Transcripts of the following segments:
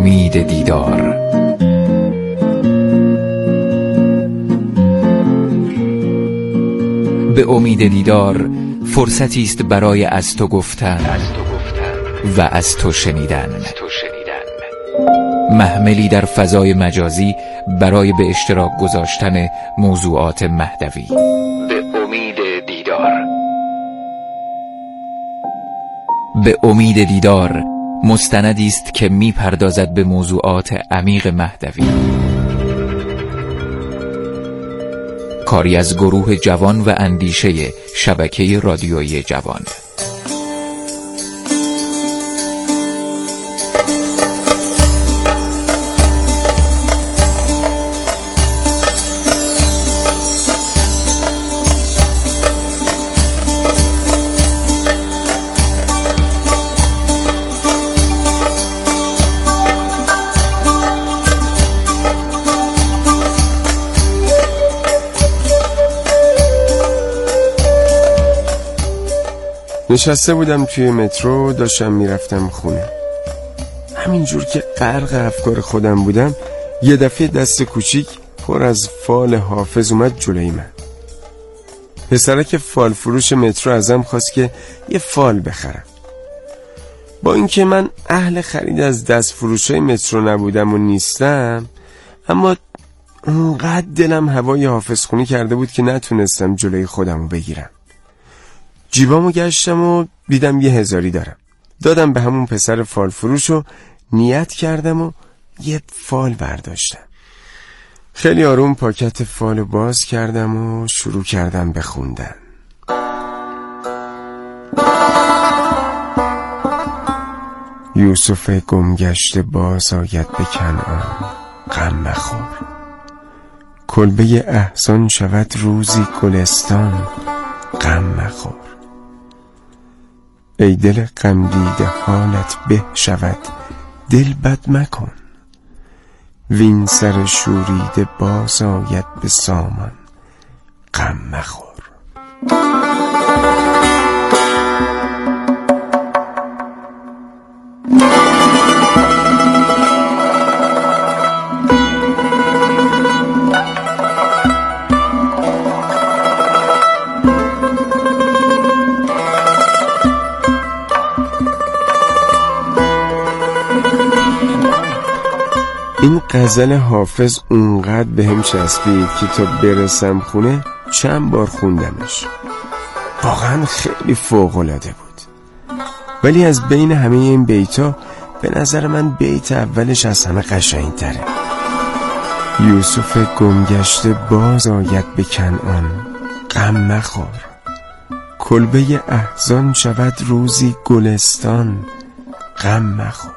امید دیدار. به امید دیدار فرصتی است برای از تو گفتن و از تو شنیدن. محملی در فضای مجازی برای به اشتراک گذاشتن موضوعات مهدوی. به امید دیدار. به امید دیدار مستندی است که می‌پردازد به موضوعات عمیق مهدوی. کاری از گروه جوان و اندیشه شبکه رادیویی جوان. نشسته بودم توی مترو، داشتم میرفتم خونه. همینجور که غرق افکار خودم بودم، یه دفعه دست کوچیک پر از فال حافظ اومد جلوی من. پسرک فال فروش مترو ازم خواست که یه فال بخرم. با اینکه من اهل خرید از دست فروشای مترو نبودم و نیستم، اما اونقدر دلم هوای حافظ خونی کرده بود که نتونستم جلوی خودم رو بگیرم. جیبامو گشتم و دیدم 1000 دارم. دادم به همون پسر فال فروش و نیت کردم و یه فال برداشتم. خیلی آروم پاکت فال باز کردم و شروع کردم به خوندن. یوسف گمگشته باز آید به کنعان، غم مخور. کلبه احزان شود روزی گلستان، غم مخور. ای دل غم دیده حالت به شود، دل بد مکن. وین سر شوریده باز آید به سامان، غم مخور. این غزل حافظ اونقدر بهم چسبید که تا برسم خونه چند بار خوندمش. واقعا خیلی فوق‌العاده بود. ولی از بین همه این بیتا به نظر من بیت اولش از همه قشنگ‌تره. یوسف گمگشته باز آید به کنعان، غم مخور. کلبه احزان شود روزی گلستان، غم مخور.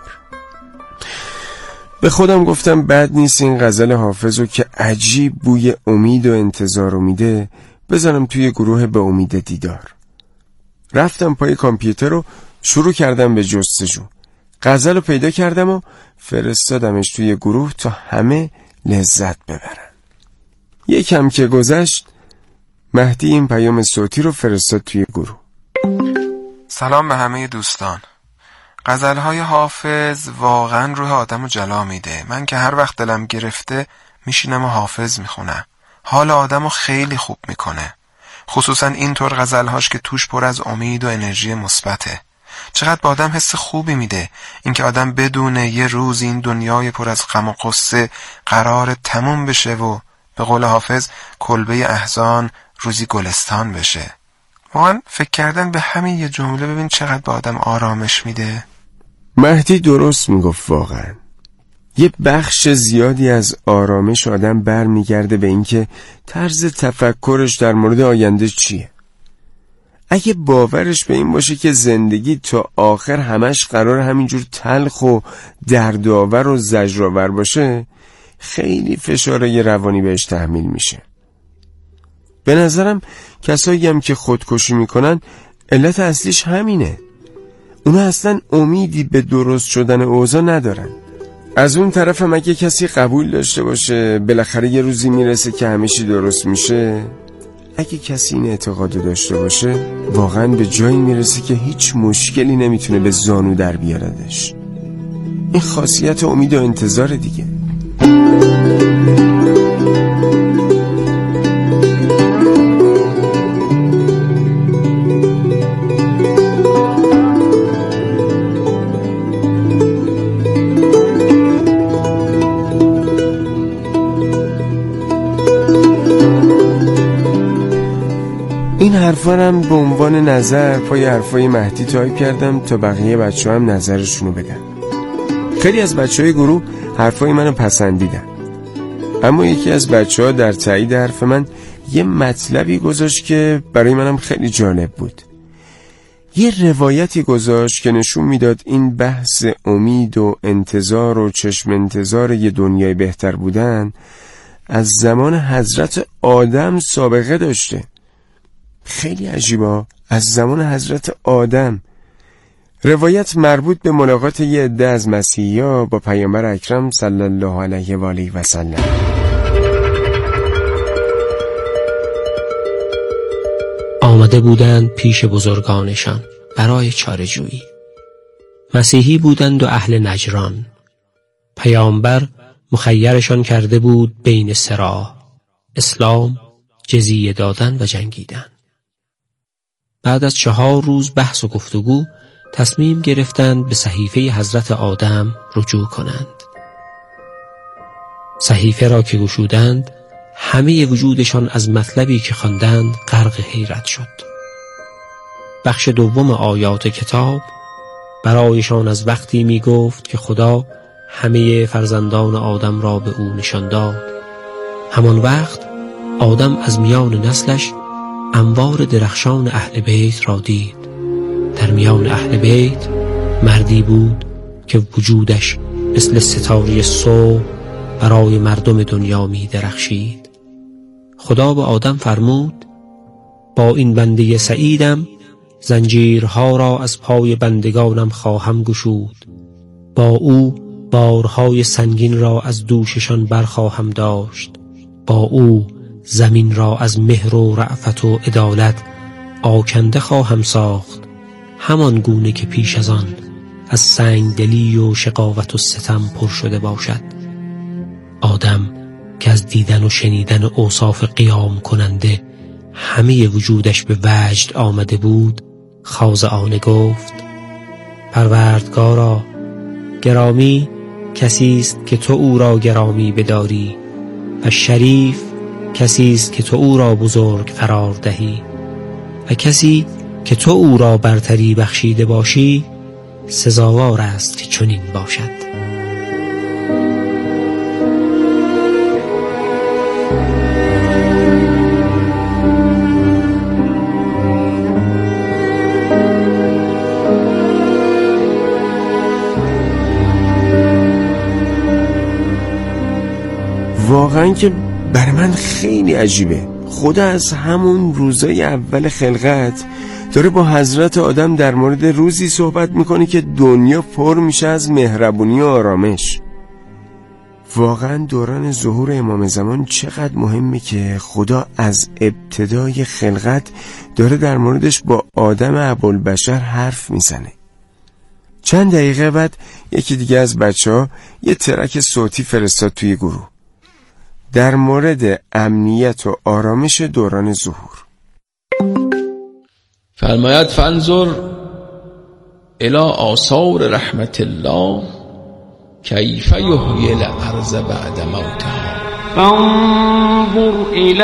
به خودم گفتم بد نیست این غزل حافظو که عجیب بوی امید و انتظار میده بزنم توی گروه به امید دیدار. رفتم پای کامپیوتر و شروع کردم به جستجو. غزلو پیدا کردم و فرستادمش توی گروه تا همه لذت ببرن. یکم که گذشت مهدی این پیام صوتی رو فرستاد توی گروه. سلام به همه دوستان. غزلهای حافظ واقعا روح آدمو جلا میده. من که هر وقت دلم گرفته میشینم و حافظ میخونم. حال آدمو خیلی خوب میکنه. خصوصا اینطور غزلهاش که توش پر از امید و انرژی مثبته. چقدر به آدم حس خوبی میده اینکه آدم بدونه یه روز این دنیای پر از غم و غصه قرار تموم بشه و به قول حافظ کلبه احزان روزی گلستان بشه. واقعا فکر کردن به همین یه جمله ببین چقدر به آدم آرامش میده. مهدی درست میگفت. واقعا یه بخش زیادی از آرامش آدم برمیگرده به اینکه طرز تفکرش در مورد آینده چیه. اگه باورش به این باشه که زندگی تا آخر همش قرار همینجور تلخ و دردآور و زجرآور باشه، خیلی فشارهای روانی بهش تحمیل میشه. به نظرم کسایی هم که خودکشی میکنن علت اصلیش همینه. اونا اصلا امیدی به درست شدن اوضاع ندارن. از اون طرف هم اگه کسی قبول داشته باشه بالاخره یه روزی میرسه که همه چی درست میشه، اگه کسی این اعتقادو داشته باشه واقعا به جایی میرسه که هیچ مشکلی نمیتونه به زانو در بیاردش. این خاصیت امید و انتظار دیگه. این حرفا هم به عنوان نظر پای حرفای مهدی تایپ کردم تا بقیه بچه هم نظرشونو بدن. خیلی از بچه های گروه حرفای منو پسندیدن، اما یکی از بچه ها در تایید حرف من یه مطلبی گذاشت که برای منم خیلی جالب بود. یه روایتی گذاشت که نشون میداد این بحث امید و انتظار و چشم انتظار یه دنیای بهتر بودن از زمان حضرت آدم سابقه داشته. خیلی عجیبه، از زمان حضرت آدم. روایت مربوط به ملاقات یه عده از مسیحی‌ها با پیامبر اکرم صلی الله علیه و آله و سلم. آمده بودند پیش بزرگانشان برای چاره‌جویی. مسیحی بودند و اهل نجران. پیامبر مخیرشان کرده بود بین صراع، اسلام، جزیه دادن و جنگیدن. بعد از 4 روز بحث و گفتگو تصمیم گرفتند به صحیفه حضرت آدم رجوع کنند. صحیفه را که گشودند همه وجودشان از مطلبی که خواندند غرق حیرت شد. بخش دوم آیات کتاب برایشان از وقتی می گفت که خدا همه فرزندان آدم را به او نشان داد. همان وقت آدم از میان نسلش انوار درخشان اهل بیت را دید. در میان اهل بیت مردی بود که وجودش مثل ستاره صبح برای مردم دنیا می درخشید. خدا به آدم فرمود با این بنده سعیدم زنجیرها را از پای بندگانم خواهم گشود، با او بارهای سنگین را از دوششان برخواهم داشت، با او زمین را از مهر و رأفت و عدالت آکنده خواهم ساخت، همان گونه که پیش از آن از سنگدلی و شقاوت و ستم پر شده باشد. آدم که از دیدن و شنیدن اوصاف قیام کننده همه وجودش به وجد آمده بود خاضعانه گفت پروردگارا، گرامی کسی است که تو او را گرامی بداری و شریف کسی است که تو او را بزرگ قرار دهی و کسی که تو او را برتری بخشیده باشی سزاوار است که چنین باشد. واقعا که برای من خیلی عجیبه. خدا از همون روزای اول خلقت داره با حضرت آدم در مورد روزی صحبت میکنه که دنیا پر میشه از مهربونی و آرامش. واقعا دوران ظهور امام زمان چقدر مهمه که خدا از ابتدای خلقت داره در موردش با آدم ابوالبشر حرف میزنه. چند دقیقه بعد یکی دیگه از بچه‌ها یه ترک صوتی فرستاد توی گروه در مورد امنیت و آرامش دوران ظهور. فرماید فانظر الی آثار رحمت الله کیف یحیی الارض بعد موتها. فانظر الی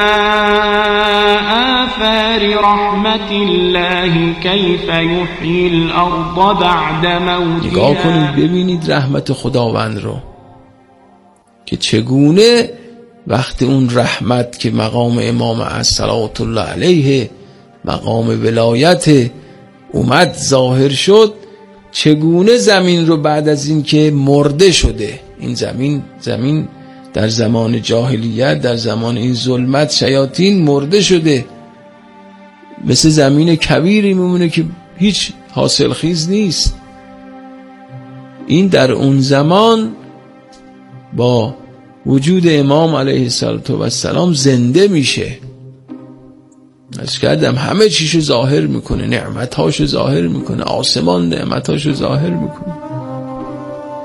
آثار رحمت الله کیف یحیی الارض بعد موتها. نگاه کنید ببینید رحمت خداوند رو که چگونه وقتی اون رحمت که مقام امام صلوات الله علیه مقام ولایت اومد ظاهر شد، چگونه زمین رو بعد از این که مرده شده، این زمین در زمان جاهلیت، در زمان این ظلمت شیاطین مرده شده، مثل زمین کبیری میمونه که هیچ حاصل خیز نیست. این در اون زمان با وجود امام علیه السلام زنده میشه. از کردم همه چیشو ظاهر میکنه، نعمتاشو ظاهر میکنه، آسمان نعمتاشو ظاهر میکنه.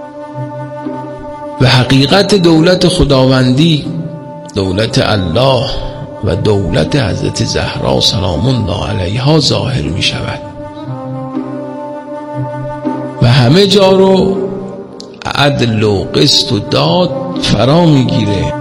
و حقیقت دولت خداوندی، دولت الله و دولت حضرت زهرا سلام الله علیها ظاهر می شود و همه جا رو عدل و قسط و داد فرا می گیره.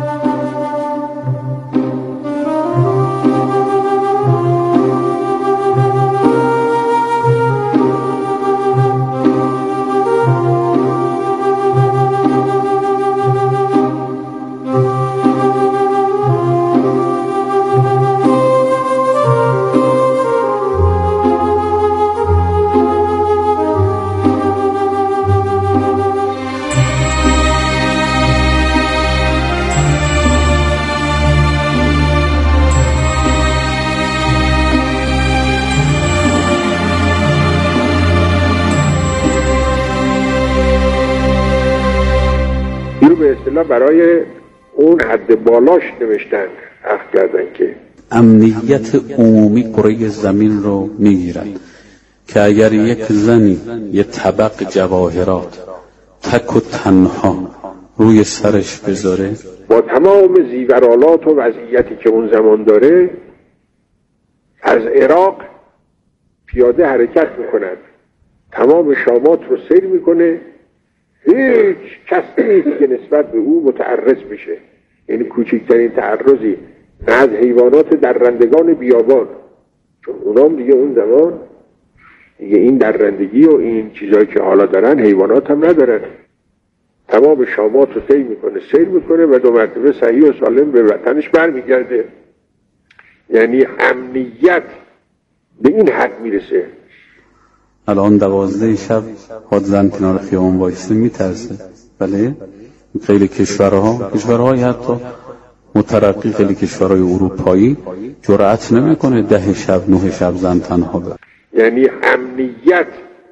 به اصطلاح برای اون حد بالاش نوشتن، عقد کردن که امنیت عمومی کره زمین رو میگیرد که اگر یک زنی یه طبق جواهرات تک و تنها روی سرش بذاره، با تمام زیورالات و وضعیتی که اون زمان داره، از عراق پیاده حرکت میکند، تمام شامات رو سیر میکنه، هیچ کسی نیست که نسبت به او متعرض بشه. یعنی کوچکترین تعرضی نه از حیوانات درندگان بیابان، چون اونام دیگه اون زمان دیگه این درندگی و این چیزایی که حالا دارن حیوانات هم ندارن. تمام شامات رو سیر میکنه و 2 مرتبه صحیح و سالم به وطنش برمیگرده. یعنی امنیت به این حد میرسه. الان 12 شب خود زن کنار خیابان وایسته میترسه. بله خیلی کشورهای حتی مترقی، خیلی کشورهای اروپایی جرأت نمیکنه 10 شب 9 شب زن تنها بره. یعنی امنیت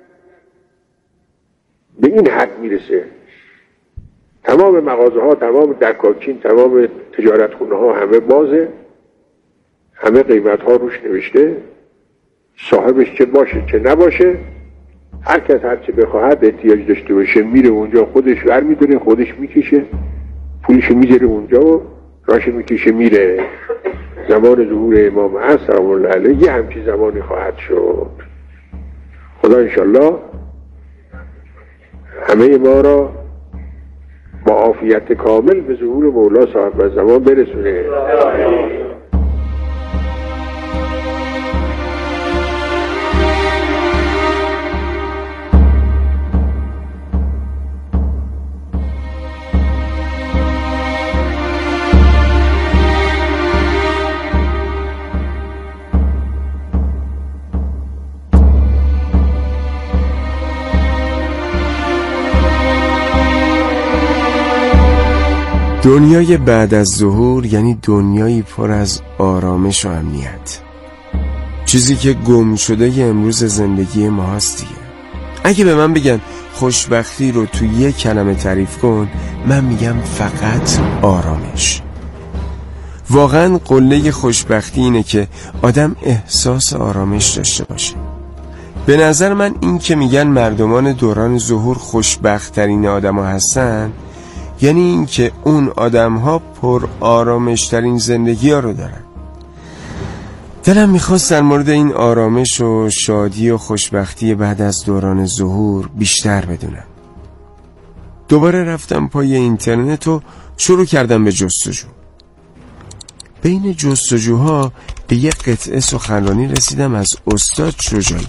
به این حد میرسه. تمام مغازه ها، تمام دکاکین، تمام تجارت خونه ها همه بازه، همه قیمت ها روش نوشته، صاحبش چه باشه چه نباشه، هر کس هر چه بخواهد احتیاج داشته باشه میره اونجا، خودش ور میدونه، خودش میکشه، پولش میذاره اونجا و راش میکشه میره. زمان ظهور امام عصر سلام الله علیه یه همچین زمانی خواهد شد. خدا انشالله همه ما را با عافیت کامل به ظهور مولا صاحب زمان برسونه. دنیای بعد از ظهور یعنی دنیایی پر از آرامش و امنیت، چیزی که گم شده امروز زندگی ما هست دیگه. اگه به من بگن خوشبختی رو تو 1 کلمه تعریف کن، من میگم فقط آرامش. واقعا قله خوشبختی اینه که آدم احساس آرامش داشته باشه. به نظر من این که میگن مردمان دوران ظهور خوشبخت ترین آدم ها هستن، یعنی این که اون آدم ها پر آرامش ترین زندگی ها رو دارن. دلم میخواست در مورد این آرامش و شادی و خوشبختی بعد از دوران ظهور بیشتر بدونم. دوباره رفتم پای اینترنت و شروع کردم به جستجو. بین جستجوها به یک قطعه سخنرانی رسیدم از استاد شجاعی.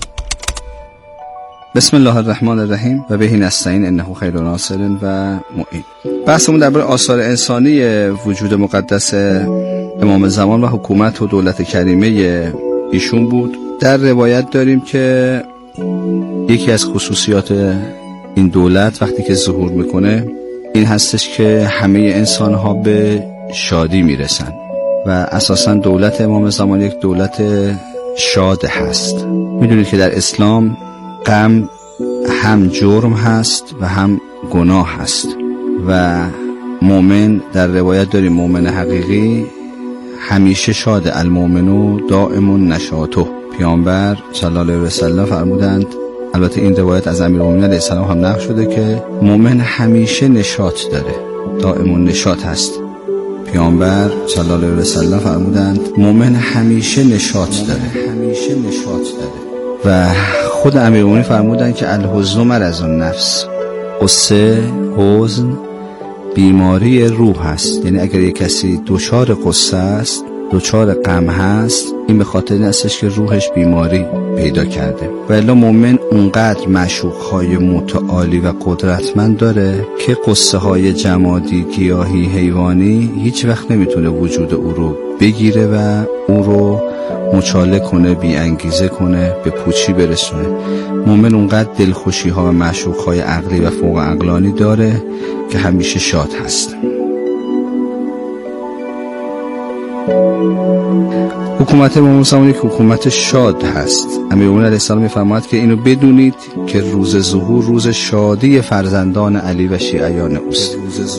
بسم الله الرحمن الرحیم و بهی نستعین انه خیر ناصر و معین. بحثمون درباره آثار انسانی وجود مقدس امام زمان و حکومت و دولت کریمه ایشون بود. در روایت داریم که یکی از خصوصیات این دولت وقتی که ظهور میکنه این هستش که همه انسانها به شادی میرسن و اساسا دولت امام زمان یک دولت شاد هست. میدونید که در اسلام غم هم جرم هست و هم گناه هست و مؤمن در روایت داریم مؤمن حقیقی همیشه شاد، المؤمنو دائم نشاطه. پیامبر صلی الله علیه و سلم فرمودند، البته این روایت از امیرالمومنین علیه السلام هم نقل شده، که مؤمن همیشه نشاط داره دائم النشاط هست. پیامبر صلی الله علیه و سلم فرمودند مؤمن همیشه نشاط داره. و خود امیرالمومنین فرمودند که الحزن مرض النفس، قصه، حزن بیماری روح است. یعنی اگر یک کسی دچار قصه است، دچار غم هست، این به خاطر این استش که روحش بیماری پیدا کرده. و الا مومن اونقدر معشوقهای متعالی و قدرتمند داره که قصه های جمادی، گیاهی، حیوانی هیچ وقت نمیتونه وجود او رو بگیره و او رو مچاله کنه، بی انگیزه کنه، به پوچی برسونه. مومن اونقدر دلخوشی ها و معشوق های عقلی و فوق عقلانی داره که همیشه شاد هست. حکومت امام زمان یک حکومت شاد هست. امیرالمومنین علیه السلام می‌فرماید که اینو بدونید که روز ظهور روز شادی فرزندان علی و شیعیان اوست.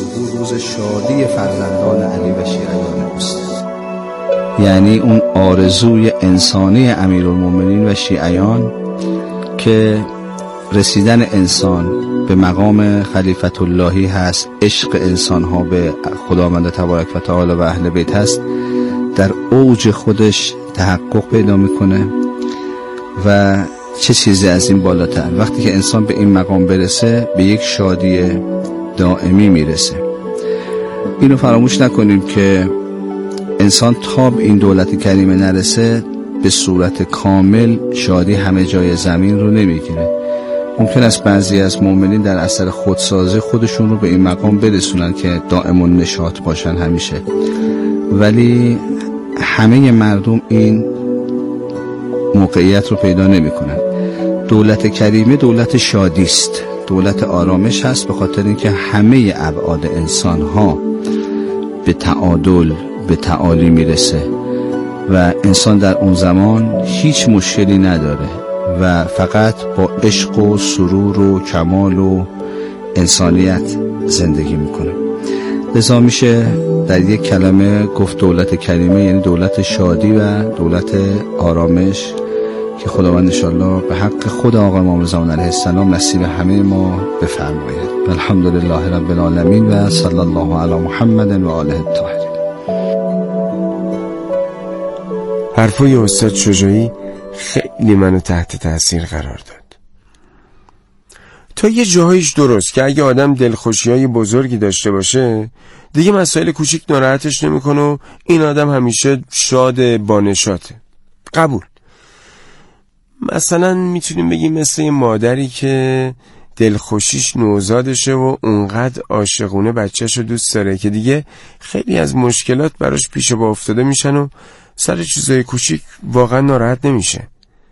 یعنی اون آرزوی انسانی امیرالمومنین و شیعیان که رسیدن انسان به مقام خلیفت اللهی هست، عشق انسان ها به خداوند تبارک و تعالی و اهل بیت هست، در اوج خودش تحقق پیدا میکنه. و چه چیزی از این بالاتر؟ وقتی که انسان به این مقام برسه به یک شادی دائمی میرسه. اینو فراموش نکنیم که انسان تا به این دولت کریمه نرسه به صورت کامل شادی همه جای زمین رو نمیگیره. ممکن است بعضی از مؤمنین در اثر خودسازی خودشون رو به این مقام برسونن که دائم النشاط باشن همیشه، ولی همه مردم این موقعیت رو پیدا نمی کنن. دولت کریمه دولت شادی است، دولت آرامش هست، به خاطر اینکه همه ابعاد انسان ها به تعادل، به تعالی میرسه و انسان در اون زمان هیچ مشکلی نداره و فقط با عشق و سرور و کمال و انسانیت زندگی میکنه. لذا میشه در یک کلمه گفت دولت کریمه، یعنی دولت شادی و دولت آرامش که خداوند انشاءالله به حق خود آقا امام زمان علیه السلام نصیب همه ما بفرماید. الحمدلله رب العالمین و صلی الله علی محمد و آله الطاهرین. حرفای استاد شجاعی خیلی منو تحت تاثیر قرار داد. تا یه جاهایش درست که اگه آدم دلخوشی‌های بزرگی داشته باشه دیگه مسائل کوچیک ناراحتش نمیکنه و این آدم همیشه شاد بانشاته. قبول. مثلا میتونیم بگیم مثل یه مادری که دلخوشیش نوزادشه و اونقدر عاشقونه بچه‌شو دوست داره که دیگه خیلی از مشکلات براش پیش پا افتاده میشن و سر چیزای کوچیک واقعا ناراحت نمیشه.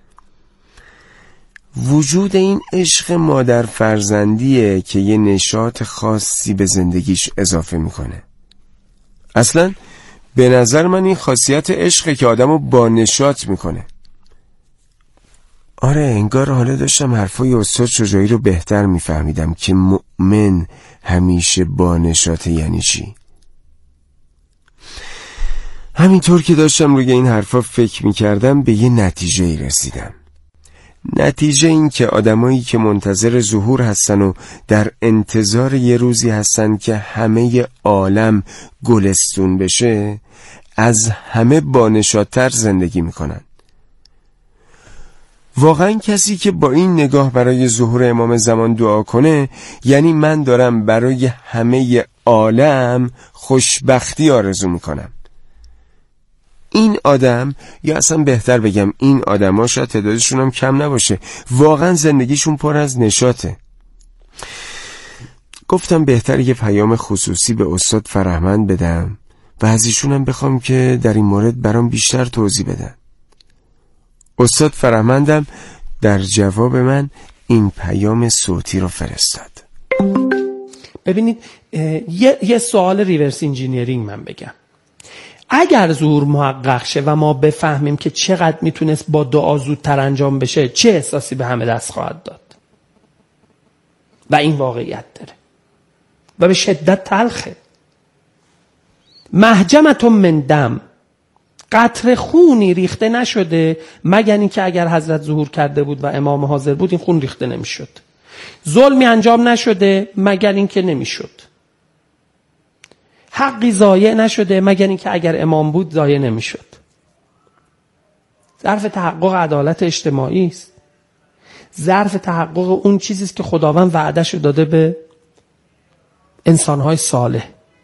وجود این عشق مادر فرزندیه که یه نشاط خاصی به زندگیش اضافه میکنه. اصلا به نظر من این خاصیت عشقه که آدمو با نشاط میکنه. آره، انگار حالا داشتم حرفای استاد شجاعی رو بهتر میفهمیدم که مؤمن همیشه با نشاطه یعنی چی. همینطور که داشتم روی این حرفا فکر میکردم به یه نتیجه‌ای رسیدم. نتیجه این که آدمایی که منتظر ظهور هستن و در انتظار یه روزی هستن که همه عالم گلستون بشه، از همه بانشادتر زندگی میکنن. واقعا کسی که با این نگاه برای ظهور امام زمان دعا کنه، یعنی من دارم برای همه عالم خوشبختی آرزو میکنم. این آدم، یا اصلا بهتر بگم این آدم ها، شاید تعدادشون هم کم نباشه، واقعا زندگیشون پر از نشاطه. گفتم بهتر یه پیام خصوصی به استاد فرهمند بدم و از ایشون هم بخوام که در این مورد برام بیشتر توضیح بدن. استاد فرهمندم در جواب من این پیام صوتی رو فرستاد. ببینید، یه سوال ریورس انجینیرینگ من بگم. اگر ظهور محقق شه و ما بفهمیم که چقدر میتونست با دعا زودتر انجام بشه، چه احساسی به همه دست خواهد داد؟ و این واقعیت داره و به شدت تلخه. محجمتون من دم، قطره خونی ریخته نشده مگر اینکه اگر حضرت ظهور کرده بود و امام حاضر بود این خون ریخته نمیشد. ظلمی انجام نشده مگر اینکه نمیشد. حقی ضایع نشده، مگر اینکه اگر امام بود ضایع نمیشد. ظرف تحقق عدالت اجتماعی است، ظرف تحقق اون چیزی است که خداوند وعده‌شو داده به انسان‌های صالح.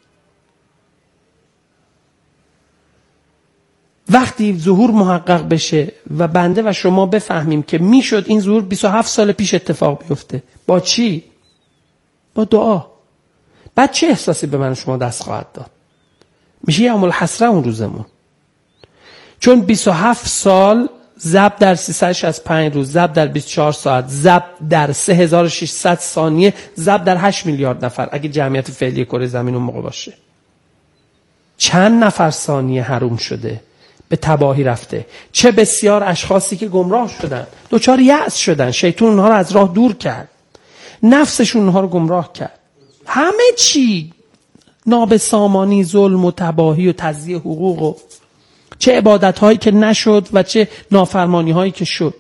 وقتی ظهور محقق بشه و بنده و شما بفهمیم که میشد این ظهور 27 سال پیش اتفاق بیفته، با چی؟ با دعا. بعد چه احساسی به من و شما دست خواهد داد؟ میشه یوم الحسره اون روزمون. چون 27 سال ضرب در 365 روز، ضرب در 24 ساعت، ضرب در 3600 ثانیه، ضرب در 8 میلیارد نفر اگه جمعیت فعلی کره زمین اون موقع باشه، چند نفر ثانیه حروم شده، به تباهی رفته. چه بسیار اشخاصی که گمراه شدن، دوچار یأس شدن، شیطان اونها رو از راه دور کرد، نفسشون اونها رو گمراه کرد. همه چی نابسامانی، ظلم و تباهی و تضییع حقوق و چه عبادت هایی که نشد و چه نافرمانی هایی که شد،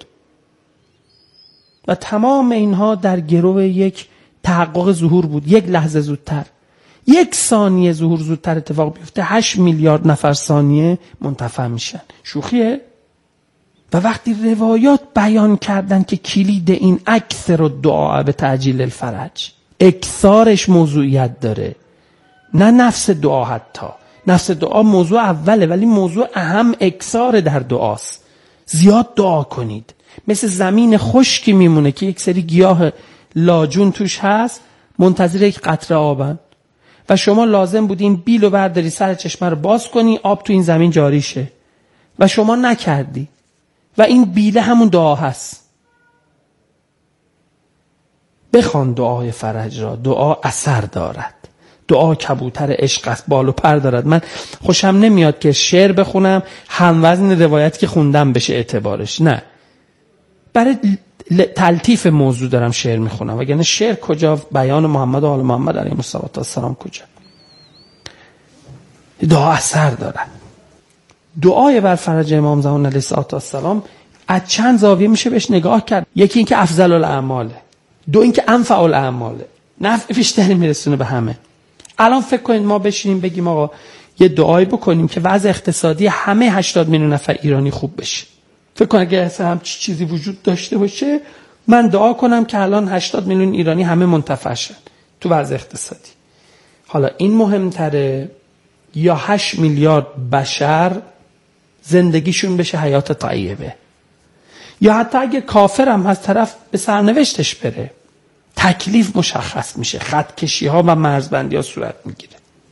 و تمام اینها در گرو یک تحقق ظهور بود. یک لحظه زودتر، یک ثانیه ظهور زودتر اتفاق بیفته، 8 میلیارد نفر ثانیه منتفع میشن. شوخیه؟ و وقتی روایات بیان کردن که کلید این اکثر الدعاء به تعجیل الفرج، اکثارش موضوعیت داره، نه نفس دعا. حتی نفس دعا موضوع اوله، ولی موضوع اهم اکثار در دعاست. زیاد دعا کنید. مثل زمین خشکی میمونه که یک سری گیاه لاجون توش هست، منتظر یک قطره آبن، و شما لازم بود این بیلو برداری، سر چشمه رو باز کنی، آب تو این زمین جاری شه، و شما نکردی، و این بیله همون دعا هست. بخوان دعای فرج را، دعا اثر دارد. دعا کبوتر عشق است، بال و پر دارد. من خوشم نمیاد که شعر بخونم هموزن روایتی که خوندم بشه اعتبارش، نه، برای تلطیف موضوع دارم شعر میخونم، وگرنه شعر کجا، بیان محمد و آل محمد علیهم السلام کجا. دعا اثر دارد. دعای بر فرج امام زمان علیه السلام از چند زاویه میشه بهش نگاه کرد. یکی این که افضل الاعماله، دو این که انفع الاعماله، نفع بیشتری میرسونه به همه. الان فکر کنید ما بشینیم بگیم آقا یه دعایی بکنیم که وضع اقتصادی همه 80 میلیون نفر ایرانی خوب بشه. فکر کن اگه اصلا هم چیزی وجود داشته باشه، من دعا کنم که الان 80 میلیون ایرانی همه منتفع شن تو وضع اقتصادی. حالا این مهمتره یا 8 میلیارد بشر زندگیشون بشه حیات طیبه، یا حتی اگه کافر هم هست طرف به سرنوشتش بره، تکلیف مشخص میشه، خط کشی ها و مرزبندی ها صورت میگیره.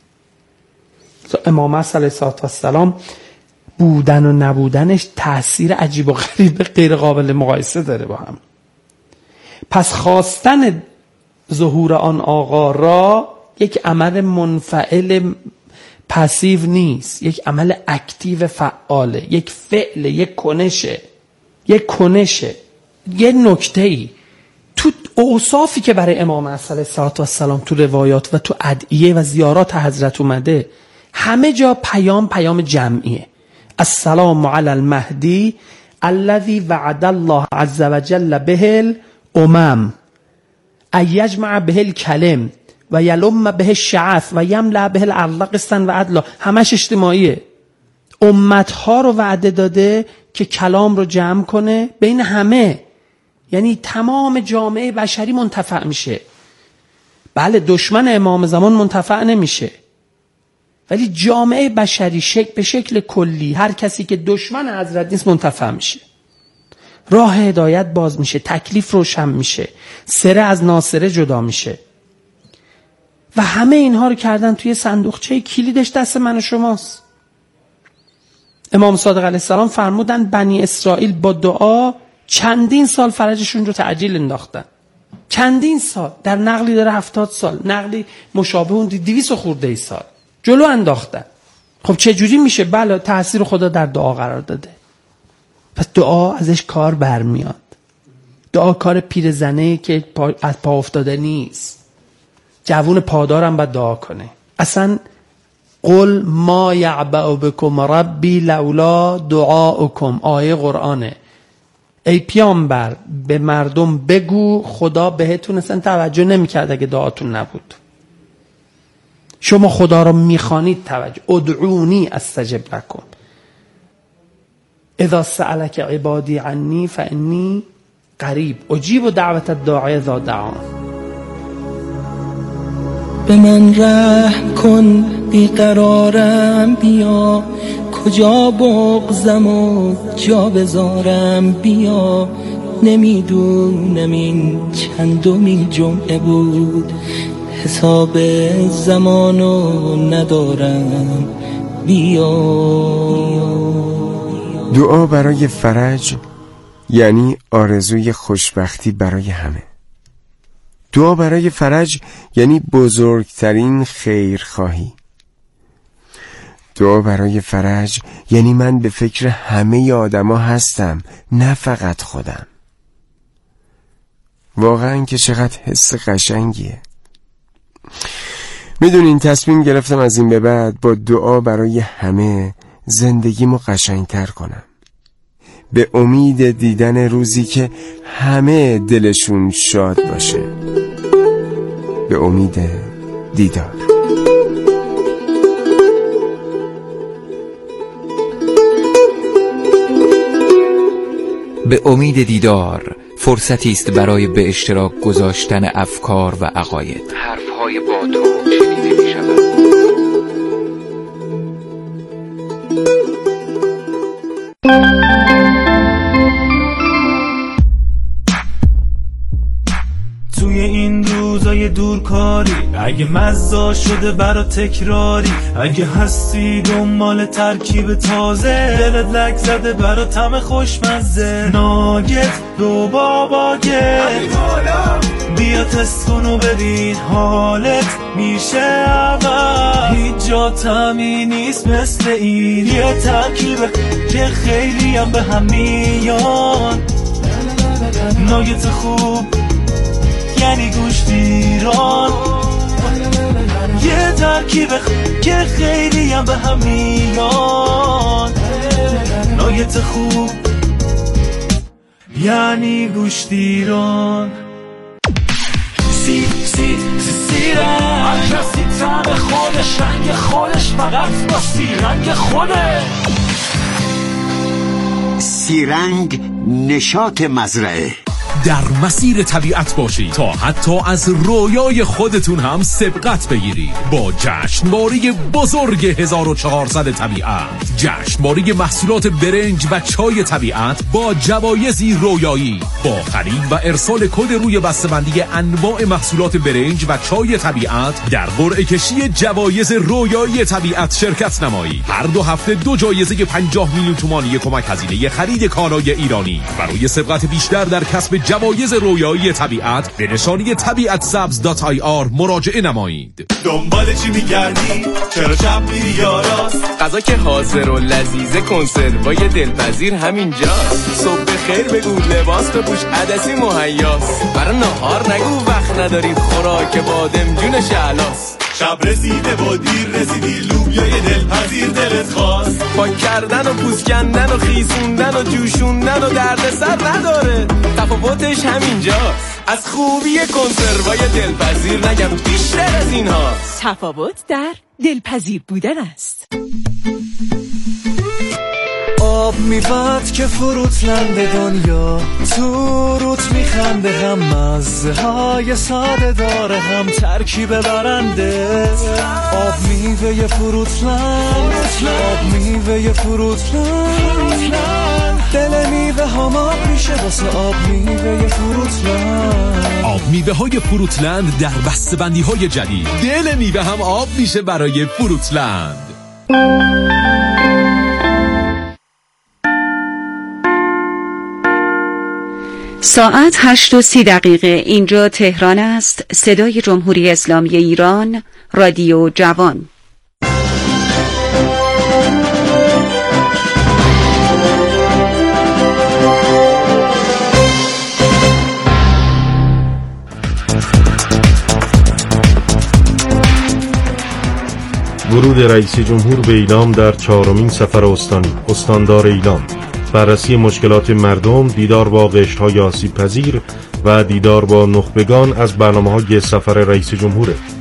امام علیه السلام بودن و نبودنش تأثیر عجیب و غریب غیر قابل مقایسه داره با هم. پس خواستن ظهور آن آقا را یک عمل منفعل پسیو نیست، یک عمل اکتیو فعاله، یک فعل، یک کنشه. یه نکته‌ای تو اوصافی که برای امام علیه السلام تو روایات و تو ادعیه و زیارات حضرت اومده، همه جا پیام جمعیه. السلام علی المهدی الذی وعد الله عز وجل به الامم ان یجمع به الکلم و یلم به الشعث و یملأ به الارض قسطا و عدلا. همش اجتماعیه. امتها رو وعده داده که کلام رو جمع کنه بین همه، یعنی تمام جامعه بشری منتفع میشه. بله دشمن امام زمان منتفع نمیشه، ولی جامعه بشری به شکل کلی، هر کسی که دشمن حضرت نیست منتفع میشه. راه هدایت باز میشه، تکلیف روشن میشه، سره از ناصره جدا میشه. و همه اینها رو کردن توی صندوقچه کلیدش دست من و شماست. امام صادق علیه السلام فرمودن بنی اسرائیل با دعا چندین سال فرجشون رو تعجیل انداختن. چندین سال، در نقلی داره 70 سال، نقلی مشابه اون 200 خورده سال جلو انداختن. خب چه جوری میشه؟ بله تأثیر خدا در دعا قرار داده. پس دعا ازش کار برمیاد. دعا کار پیرزنه که از پا افتاده نیست. جوون پادارم باید دعا کنه. اصلا قل ما یعبأ بکم ربی لولا دعاؤکم، آیه قرآنه. ای پیامبر به مردم بگو خدا بهتون اصلا توجه نمیکرد اگه دعاتون نبود. شما خدا را میخوانید توجه، ادعونی استجب لکم، اذا سألک عبادی عنی فانی قریب اجیب دعوت الداعی اذا دعان. به من رحم کن بیقرارم بیا، کجا بغضم و جا بذارم بیا، نمیدونم این چندمین جمعه بود، حساب زمانو ندارم بیا. دعا برای فرج یعنی آرزوی خوشبختی برای همه. دعا برای فرج یعنی بزرگترین خیرخواهی. دعا برای فرج یعنی من به فکر همه آدما هستم، نه فقط خودم. واقعا که چقدر حس قشنگیه. میدونین تصمیم گرفتم از این به بعد با دعا برای همه زندگیمو قشنگتر کنم، به امید دیدن روزی که همه دلشون شاد باشه، به امید دیدار. به امید دیدار فرصتی است برای به اشتراک گذاشتن افکار و عقاید. حرفهای با تو شنیده می شود. توی این روزای دورکاری، اگه مزه شده برا تکراری، اگه هستی دنبال ترکیب تازه، دلت لک زده برا طعم خوشمزه، ناگت رو باباگت بیا تست کن و ببین حالت میشه اول. هیچ جا طعمی نیست مثل این، یه ترکیب که خیلی هم به هم میان، ناگت خوب یعنی گوشتیران، یه ترکیب که خیلی هم به هم میان، ناگت خوب یعنی گوشتیران. سیرنگ هر کسی طعم خودش، رنگ خودش، فقط با سیرنگ خوده. سیرنگ نشاط مزرعه. در مسیر طبیعت باشید تا حتی از رویای خودتون هم سبقت بگیرید با جشنواره بزرگ 1400 طبیعت. جشنواره محصولات برنج و چای طبیعت با جوایزی رویایی. با خرید و ارسال کد روی بسته‌بندی انواع محصولات برنج و چای طبیعت در قرعه کشی جوایز رویایی طبیعت شرکت نمایید. هر 2 هفته 2 جایزه 50 میلیون تومانی کمک هزینه خرید کالای ایرانی. برای سبقت بیشتر در کسب جوایز رویایی طبیعت به نشانی tabiatsabz.ir مراجعه نمایید. دنبال چی میگردی؟ چرا شب میری یاراست؟ غذا که حاضر و لذیذه، کنسروای دلپذیر همینجاست. صبح بخیر بگو، لباس بپوش، عدسی مهیاست. برای نهار نگو وقت نداریم، خوراک بادمجون شعلاست. شب رسیده و دیر رسیدی، لوبیای دلپذیر دلت خواست. پاک کردن و پوست کندن و خیسوندن و جوشوندن و دردسر نداره، تفاوتش همینجاست. از خوبی کنسروای دلپذیر نگم بیشتر از اینها. تفاوت در دلپذیر بودن است. آب میواد که فروتلند دنیا، تو روت میخنده، هم مزه های ساده داره، هم ترکیب برنده. آب میوه فروتلند، آب میوه فروتلند، دل میوه هم آب میشه واسه آب میوه فروتلند. آب میوه های فروتلند در بسته‌بندی های جدید. دل میوه هم آب میشه برای فروتلند. ساعت 8:30 اینجا تهران است. صدای جمهوری اسلامی ایران، رادیو جوان. ورود رئیس جمهور به ایلام در 4مین سفر استانی. استاندار ایلام: بررسی مشکلات مردم، دیدار با قشرهای آسیب پذیر و دیدار با نخبگان از برنامه‌های سفر رئیس جمهوره.